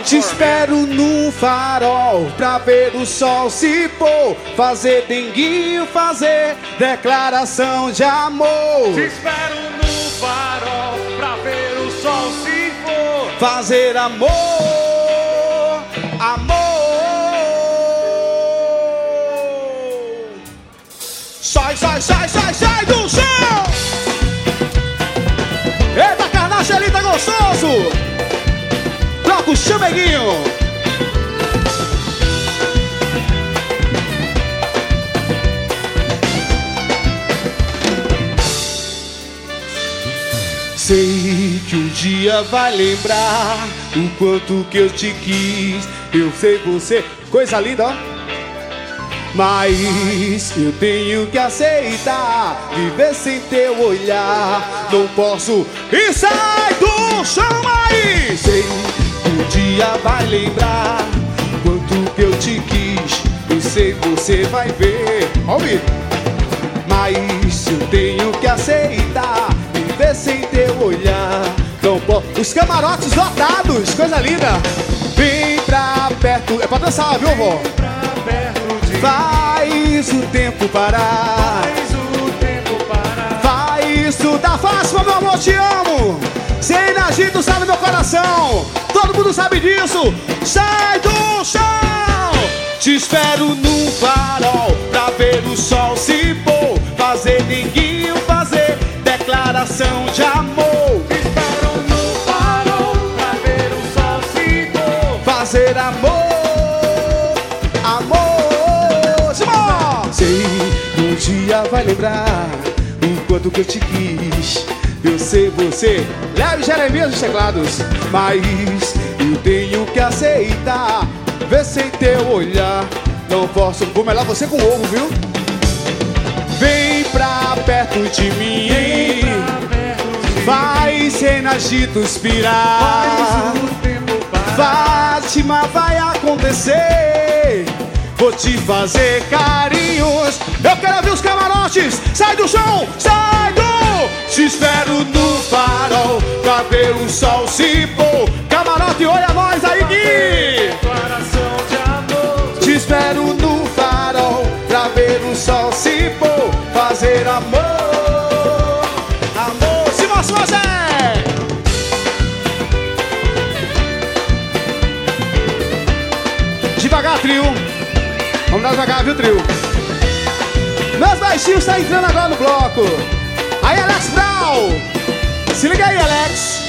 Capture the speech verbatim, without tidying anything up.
Te espero no farol pra ver o sol se pôr, fazer denguinho, fazer declaração de amor. Te espero no farol pra ver o sol se pôr, fazer amor, amor. Sai, sai, sai, sai, sai do chão! Eita, carnacha ali, tá gostoso! Troca o chameguinho! Sei que um dia vai lembrar o quanto que eu te quis. Eu sei você, coisa linda, ó. Mas eu tenho que aceitar viver sem teu olhar. Não posso. E sai do chão aí! Sei que um dia vai lembrar o quanto que eu te quis. Eu sei você vai ver. Ouve! Mas eu tenho que aceitar viver sem teu olhar. Não posso. Os camarotes lotados, coisa linda. Vem pra perto. É pra dançar, viu, vó? Faz o tempo parar. Faz o tempo parar. Faz tudo. Dá fácil, meu amor, te amo. Sem agito, sabe meu coração. Todo mundo sabe disso. Sai do chão. Te espero no farol pra ver o sol se pôr, fazer ninguém fazer declaração de amor. Te espero no farol pra ver o sol se pôr, fazer amor, amor. Sei que um dia vai lembrar o quanto que eu te quis. Eu sei você, leve Jeremias nos teclados. Mas eu tenho que aceitar ver sem teu olhar. Não posso, vou melhor você com ovo, viu? Vem pra perto de mim, vai sem agito inspirar. Fátima, vai acontecer. Vou te fazer carinhos. Eu quero ouvir os camarotes. Sai do chão, sai do. Te espero no farol pra ver o sol se pôr. Camarote, olha nós aí, Gui. declaração de amor. Te espero no farol pra ver o sol se pôr, fazer amor, amor. Se você, você. Devagar, trio. Vamos dar devagar, viu, trio? Meus baixinhos estão entrando agora no bloco. Aí, Alex Brown. Se liga aí, Alex.